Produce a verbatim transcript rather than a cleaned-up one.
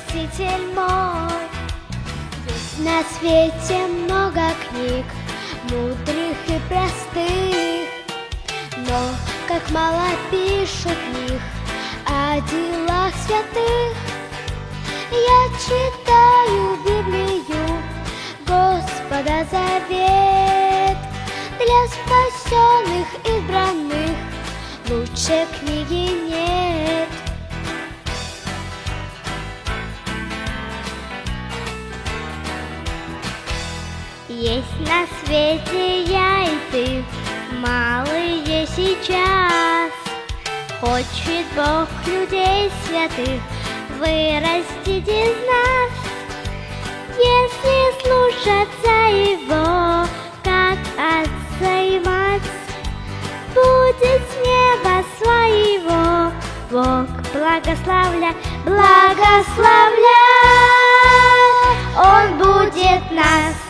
Спаситель мой. Есть на свете много книг, мудрых и простых, но как мало пишут в них о делах святых. Я читаю Библию, Господа завет, для спасенных избранных лучше книги нет. Есть на свете я и ты, малые сейчас. Хочет Бог людей святых вырастить из нас, если слушаться Его, как отца и мать. Будет с неба своего Бог благословлять, благословлять. Он будет нас